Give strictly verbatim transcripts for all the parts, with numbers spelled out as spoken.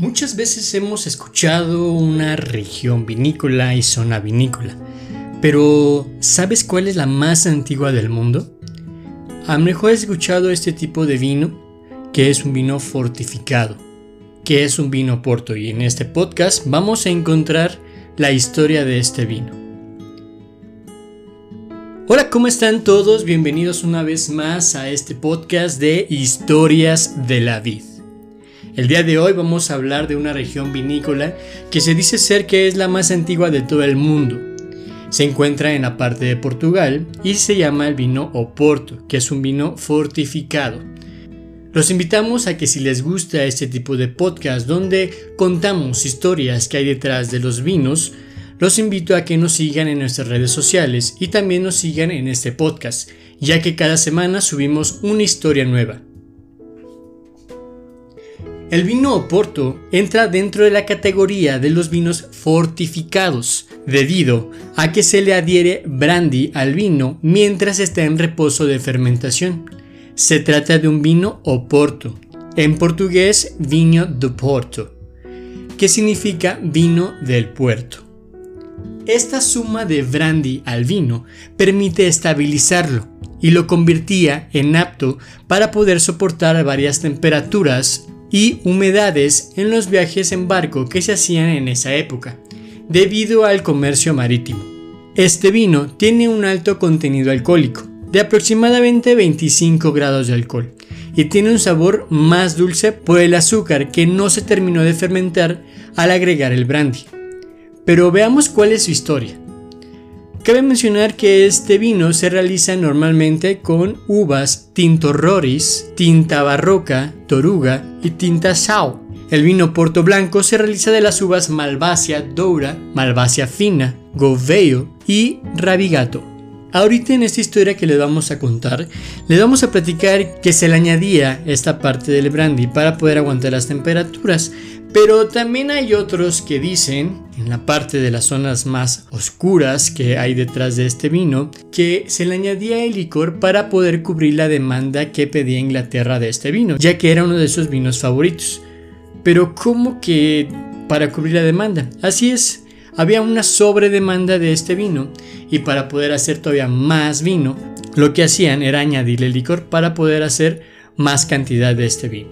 Muchas veces hemos escuchado una región vinícola y zona vinícola, pero ¿sabes cuál es la más antigua del mundo? A lo mejor has escuchado este tipo de vino, que es un vino fortificado, que es un vino Oporto, y en este podcast vamos a encontrar la historia de este vino. Hola, ¿cómo están todos? Bienvenidos una vez más a este podcast de Historias de la Vid. El día de hoy vamos a hablar de una región vinícola que se dice ser que es la más antigua de todo el mundo. Se encuentra en la parte de Portugal y se llama el vino Oporto, que es un vino fortificado. Los invitamos a que si les gusta este tipo de podcast donde contamos historias que hay detrás de los vinos, los invito a que nos sigan en nuestras redes sociales y también nos sigan en este podcast, ya que cada semana subimos una historia nueva. El vino Oporto entra dentro de la categoría de los vinos fortificados, debido a que se le adhiere brandy al vino mientras está en reposo de fermentación. Se trata de un vino Oporto, en portugués Vinho do Porto, que significa vino del puerto. Esta suma de brandy al vino permite estabilizarlo y lo convertía en apto para poder soportar varias temperaturas y humedades en los viajes en barco que se hacían en esa época, debido al comercio marítimo. Este vino tiene un alto contenido alcohólico, de aproximadamente veinticinco grados de alcohol, y tiene un sabor más dulce por el azúcar que no se terminó de fermentar al agregar el brandy. Pero veamos cuál es su historia. Cabe mencionar que este vino se realiza normalmente con uvas Tinto Roriz, Tinta Barroca, Toruga y Tinta Sau. El vino Porto Blanco se realiza de las uvas Malvasia Doura, Malvasia Fina, Gouveia y Rabigato. Ahorita en esta historia que les vamos a contar, les vamos a platicar que se le añadía esta parte del brandy para poder aguantar las temperaturas, pero también hay otros que dicen, en la parte de las zonas más oscuras que hay detrás de este vino, que se le añadía el licor para poder cubrir la demanda que pedía Inglaterra de este vino, ya que era uno de sus vinos favoritos. Pero ¿cómo que para cubrir la demanda? Así es. Había una sobredemanda de este vino y para poder hacer todavía más vino, lo que hacían era añadirle licor para poder hacer más cantidad de este vino.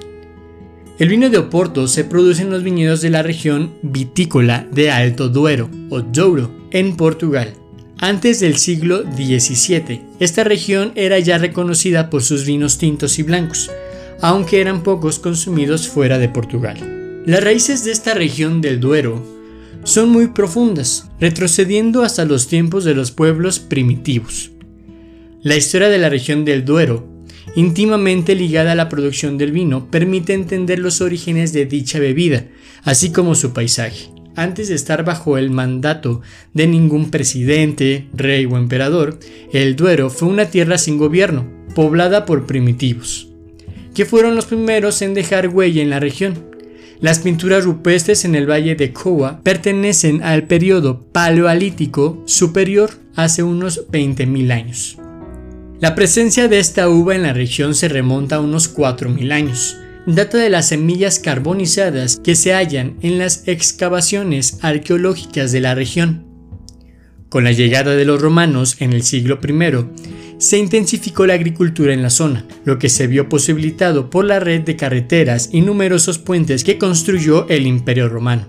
El vino de Oporto se produce en los viñedos de la región vitícola de Alto Duero o Douro en Portugal. Antes del siglo diecisiete, esta región era ya reconocida por sus vinos tintos y blancos, aunque eran pocos consumidos fuera de Portugal. Las raíces de esta región del Duero son muy profundas, retrocediendo hasta los tiempos de los pueblos primitivos. La historia de la región del Duero, íntimamente ligada a la producción del vino, permite entender los orígenes de dicha bebida, así como su paisaje. Antes de estar bajo el mandato de ningún presidente, rey o emperador, el Duero fue una tierra sin gobierno, poblada por primitivos, que fueron los primeros en dejar huella en la región. Las pinturas rupestres en el valle de Coa pertenecen al periodo paleolítico superior, hace unos veinte mil años. La presencia de esta uva en la región se remonta a unos cuatro mil años. Data de las semillas carbonizadas que se hallan en las excavaciones arqueológicas de la región. Con la llegada de los romanos en el siglo primero, se intensificó la agricultura en la zona, lo que se vio posibilitado por la red de carreteras y numerosos puentes que construyó el Imperio Romano.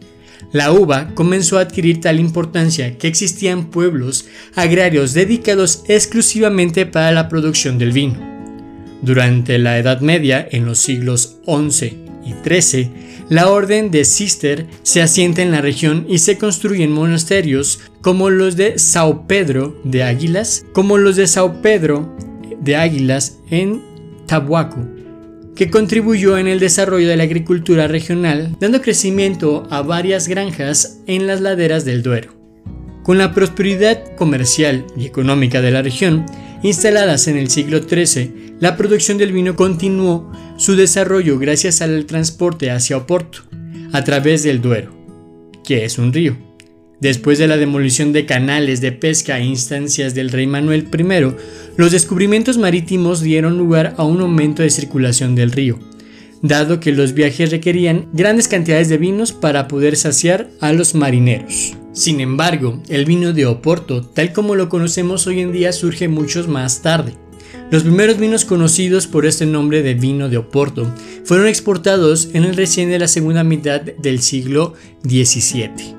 La uva comenzó a adquirir tal importancia que existían pueblos agrarios dedicados exclusivamente para la producción del vino. Durante la Edad Media, en los siglos once y trece, la orden de Cister se asienta en la región y se construyen monasterios como los de São Pedro de Águilas, como los de São Pedro de Águilas en Tabuaco, que contribuyó en el desarrollo de la agricultura regional, dando crecimiento a varias granjas en las laderas del Duero. Con la prosperidad comercial y económica de la región, instaladas en el siglo trece, la producción del vino continuó su desarrollo gracias al transporte hacia Oporto, a través del Duero, que es un río. Después de la demolición de canales de pesca a instancias del rey Manuel primero, los descubrimientos marítimos dieron lugar a un aumento de circulación del río, dado que los viajes requerían grandes cantidades de vinos para poder saciar a los marineros. Sin embargo, el vino de Oporto, tal como lo conocemos hoy en día, surge mucho más tarde. Los primeros vinos conocidos por este nombre de vino de Oporto fueron exportados en el recién de la segunda mitad del siglo diecisiete.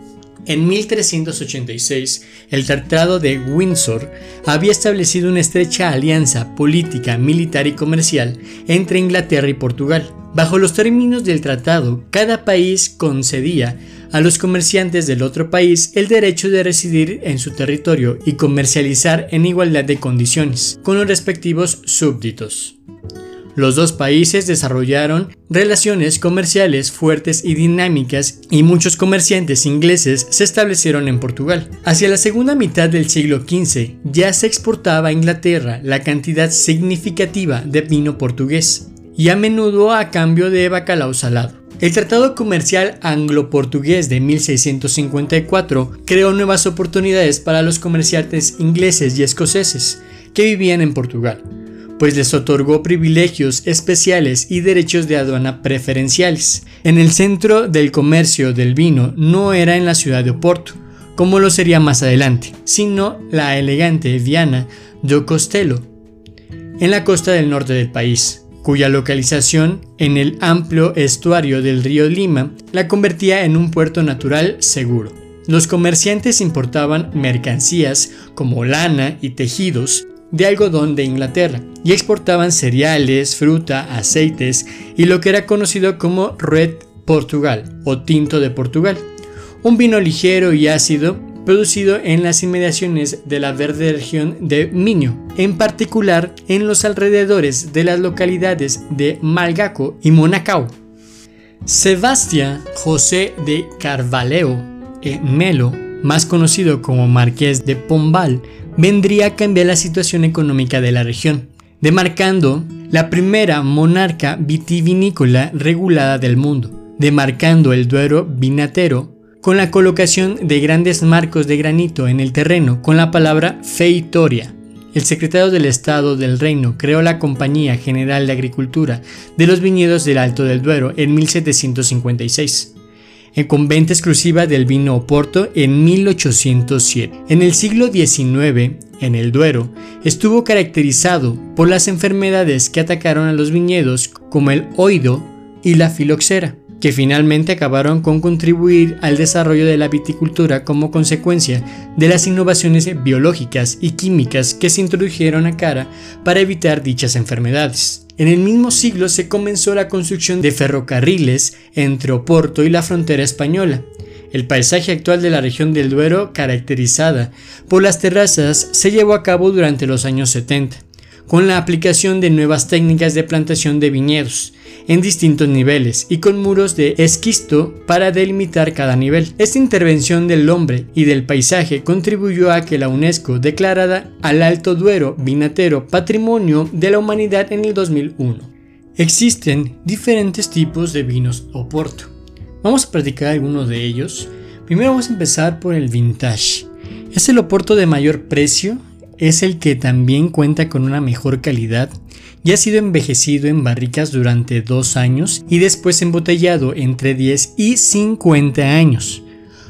En mil trescientos ochenta y seis, el Tratado de Windsor había establecido una estrecha alianza política, militar y comercial entre Inglaterra y Portugal. Bajo los términos del tratado, cada país concedía a los comerciantes del otro país el derecho de residir en su territorio y comercializar en igualdad de condiciones con los respectivos súbditos. Los dos países desarrollaron relaciones comerciales fuertes y dinámicas, y muchos comerciantes ingleses se establecieron en Portugal. Hacia la segunda mitad del siglo quince ya se exportaba a Inglaterra la cantidad significativa de vino portugués, y a menudo a cambio de bacalao salado. El Tratado Comercial Anglo-Portugués de mil seiscientos cincuenta y cuatro creó nuevas oportunidades para los comerciantes ingleses y escoceses que vivían en Portugal, pues les otorgó privilegios especiales y derechos de aduana preferenciales. En el centro del comercio del vino no era en la ciudad de Oporto, como lo sería más adelante, sino la elegante Viana do Castelo, en la costa del norte del país, cuya localización en el amplio estuario del río Lima la convertía en un puerto natural seguro. Los comerciantes importaban mercancías como lana y tejidos de algodón de Inglaterra y exportaban cereales, fruta, aceites y lo que era conocido como Red Portugal o tinto de Portugal, un vino ligero y ácido producido en las inmediaciones de la verde región de Minho, en particular en los alrededores de las localidades de Malgaco y Monacao. Sebastián José de Carvalho e Melo, más conocido como Marqués de Pombal, vendría a cambiar la situación económica de la región, demarcando la primera monarca vitivinícola regulada del mundo, demarcando el Duero vinatero con la colocación de grandes marcos de granito en el terreno con la palabra feitoria. El secretario del Estado del Reino creó la Compañía General de Agricultura de los Viñedos del Alto del Duero en mil setecientos cincuenta y seis. con venta exclusiva del vino Oporto en mil ochocientos siete. En el siglo diecinueve, en el Duero, estuvo caracterizado por las enfermedades que atacaron a los viñedos como el oido y la filoxera, que finalmente acabaron con contribuir al desarrollo de la viticultura como consecuencia de las innovaciones biológicas y químicas que se introdujeron a cara para evitar dichas enfermedades. En el mismo siglo se comenzó la construcción de ferrocarriles entre Oporto y la frontera española. El paisaje actual de la región del Duero, caracterizada por las terrazas, se llevó a cabo durante los años setenta, con la aplicación de nuevas técnicas de plantación de viñedos en distintos niveles y con muros de esquisto para delimitar cada nivel. Esta intervención del hombre y del paisaje contribuyó a que la UNESCO declarara al Alto Duero vinatero Patrimonio de la Humanidad en el dos mil uno. Existen diferentes tipos de vinos Oporto. Vamos a practicar algunos de ellos. Primero vamos a empezar por el vintage. Es el Oporto de mayor precio. Es el que también cuenta con una mejor calidad y ha sido envejecido en barricas durante dos años y después embotellado entre diez y cincuenta años.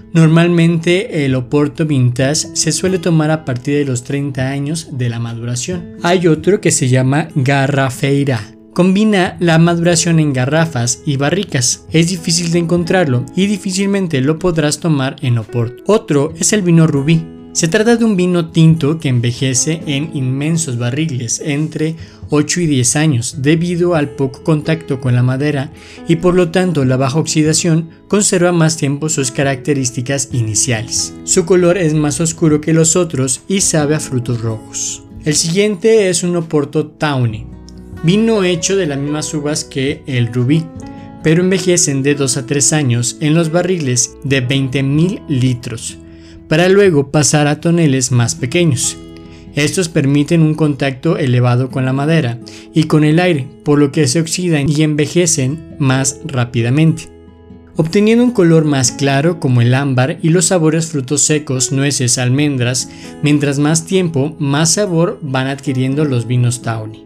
Normalmente el Oporto Vintage se suele tomar a partir de los treinta años de la maduración. Hay otro que se llama Garrafeira. Combina la maduración en garrafas y barricas. Es difícil de encontrarlo y difícilmente lo podrás tomar en Oporto. Otro es el vino Rubí. Se trata de un vino tinto que envejece en inmensos barriles entre ocho y diez años debido al poco contacto con la madera y por lo tanto la baja oxidación conserva más tiempo sus características iniciales. Su color es más oscuro que los otros y sabe a frutos rojos. El siguiente es un Oporto Tawny, vino hecho de las mismas uvas que el Rubí, pero envejecen de dos a tres años en los barriles de veinte mil litros. Para luego pasar a toneles más pequeños. Estos permiten un contacto elevado con la madera y con el aire, por lo que se oxidan y envejecen más rápidamente, obteniendo un color más claro como el ámbar y los sabores frutos secos, nueces, almendras. Mientras más tiempo, más sabor van adquiriendo los vinos Tawny.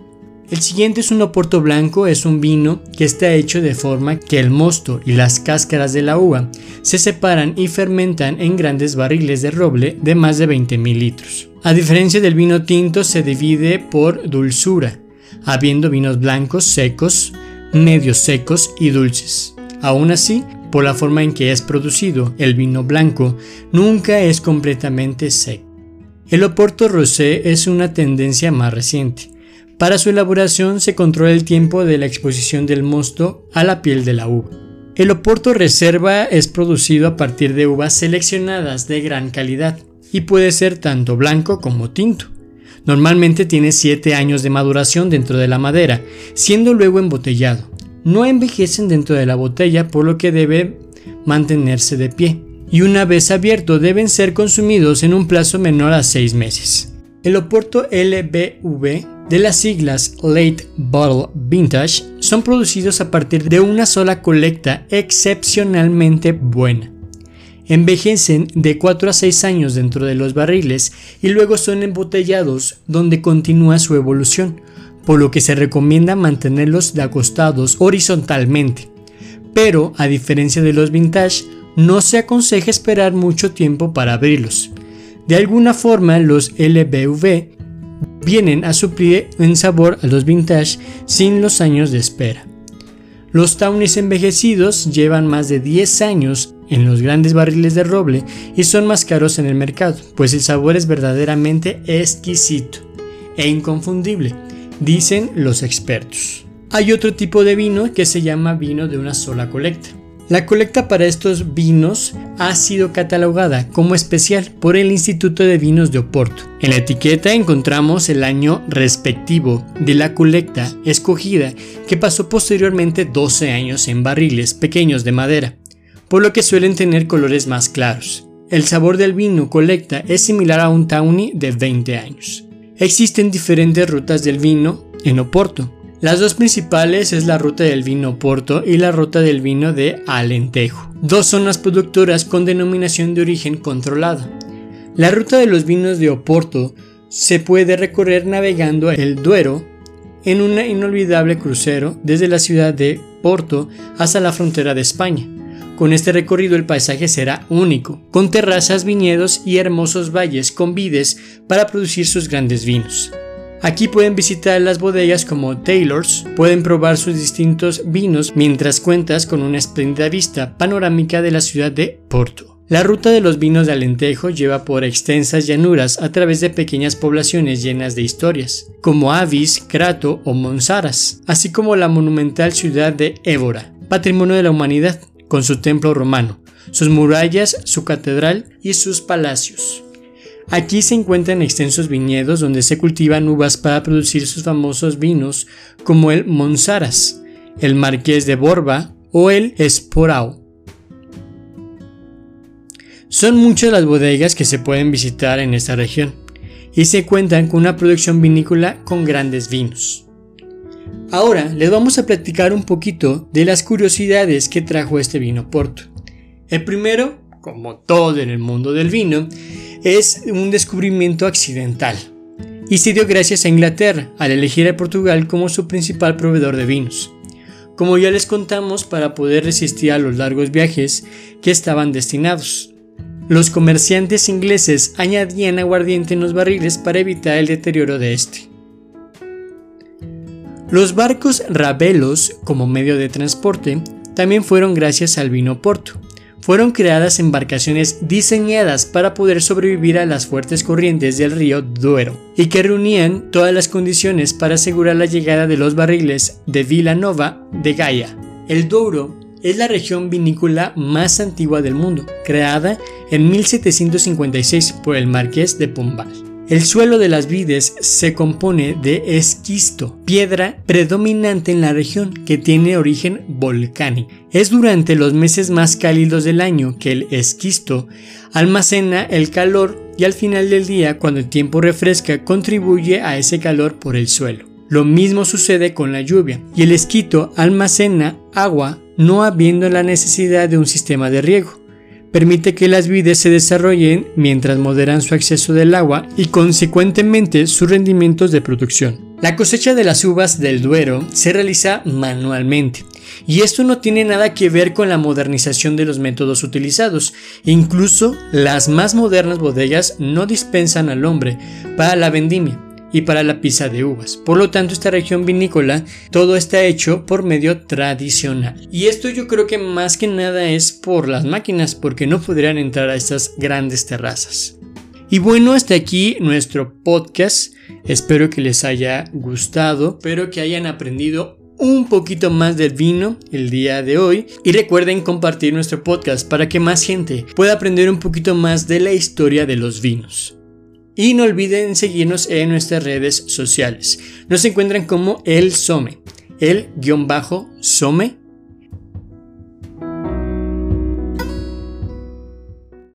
El siguiente es un Oporto blanco, es un vino que está hecho de forma que el mosto y las cáscaras de la uva se separan y fermentan en grandes barriles de roble de más de veinte mil litros. A diferencia del vino tinto, se divide por dulzura, habiendo vinos blancos secos, medios secos y dulces. Aún así, por la forma en que es producido, el vino blanco nunca es completamente seco. El Oporto rosé es una tendencia más reciente. Para su elaboración se controla el tiempo de la exposición del mosto a la piel de la uva. El Oporto Reserva es producido a partir de uvas seleccionadas de gran calidad y puede ser tanto blanco como tinto. Normalmente tiene siete años de maduración dentro de la madera, siendo luego embotellado. No envejecen dentro de la botella, por lo que debe mantenerse de pie, y una vez abierto deben ser consumidos en un plazo menor a seis meses. El Oporto L B V, de las siglas Late Bottle Vintage, son producidos a partir de una sola colecta excepcionalmente buena. Envejecen de cuatro a seis años dentro de los barriles y luego son embotellados, donde continúa su evolución, por lo que se recomienda mantenerlos de acostados horizontalmente. Pero, a diferencia de los vintage, no se aconseja esperar mucho tiempo para abrirlos. De alguna forma, los L B V vienen a suplir en sabor a los vintage sin los años de espera. Los tawnies envejecidos llevan más de diez años en los grandes barriles de roble y son más caros en el mercado, pues el sabor es verdaderamente exquisito e inconfundible, dicen los expertos. Hay otro tipo de vino que se llama vino de una sola colecta. La colecta para estos vinos ha sido catalogada como especial por el Instituto de Vinos de Oporto. En la etiqueta encontramos el año respectivo de la colecta escogida, que pasó posteriormente doce años en barriles pequeños de madera, por lo que suelen tener colores más claros. El sabor del vino colecta es similar a un tawny de veinte años. Existen diferentes rutas del vino en Oporto. Las dos principales es la ruta del vino Oporto y la ruta del vino de Alentejo. Dos zonas productoras con denominación de origen controlada. La ruta de los vinos de Oporto se puede recorrer navegando el Duero en un inolvidable crucero desde la ciudad de Porto hasta la frontera de España. Con este recorrido el paisaje será único, con terrazas, viñedos y hermosos valles con vides para producir sus grandes vinos. Aquí pueden visitar las bodegas como Taylor's, pueden probar sus distintos vinos mientras cuentas con una espléndida vista panorámica de la ciudad de Porto. La ruta de los vinos de Alentejo lleva por extensas llanuras a través de pequeñas poblaciones llenas de historias, como Avis, Crato o Monsaras, así como la monumental ciudad de Évora, patrimonio de la humanidad, con su templo romano, sus murallas, su catedral y sus palacios. Aquí se encuentran extensos viñedos donde se cultivan uvas para producir sus famosos vinos como el Monsaras, el Marqués de Borba o el Esporao. Son muchas las bodegas que se pueden visitar en esta región y se cuentan con una producción vinícola con grandes vinos. Ahora les vamos a platicar un poquito de las curiosidades que trajo este vino Oporto. El primero, como todo en el mundo del vino, es un descubrimiento accidental y se dio gracias a Inglaterra al elegir a Portugal como su principal proveedor de vinos. Como ya les contamos, para poder resistir a los largos viajes que estaban destinados, los comerciantes ingleses añadían aguardiente en los barriles para evitar el deterioro de este. Los barcos rabelos como medio de transporte también fueron gracias al vino Oporto. Fueron creadas embarcaciones diseñadas para poder sobrevivir a las fuertes corrientes del río Duero y que reunían todas las condiciones para asegurar la llegada de los barriles de Vila Nova de Gaia. El Douro es la región vinícola más antigua del mundo, creada en mil setecientos cincuenta y seis por el Marqués de Pombal. El suelo de las vides se compone de esquisto, piedra predominante en la región que tiene origen volcánico. Es durante los meses más cálidos del año que el esquisto almacena el calor y al final del día, cuando el tiempo refresca, contribuye a ese calor por el suelo. Lo mismo sucede con la lluvia y el esquisto almacena agua no habiendo la necesidad de un sistema de riego. Permite que las vides se desarrollen mientras moderan su acceso del agua y consecuentemente sus rendimientos de producción. La cosecha de las uvas del Duero se realiza manualmente, y esto no tiene nada que ver con la modernización de los métodos utilizados. Incluso las más modernas bodegas no dispensan al hombre para la vendimia y para la pisa de uvas. Por lo tanto, esta región vinícola, todo está hecho por medio tradicional. Y esto yo creo que más que nada es por las máquinas, porque no podrían entrar a estas grandes terrazas. Y bueno, hasta aquí nuestro podcast. Espero que les haya gustado, espero que hayan aprendido un poquito más del vino el día de hoy, y recuerden compartir nuestro podcast para que más gente pueda aprender un poquito más de la historia de los vinos. Y no olviden seguirnos en nuestras redes sociales. Nos encuentran como El Some, el guión bajo Some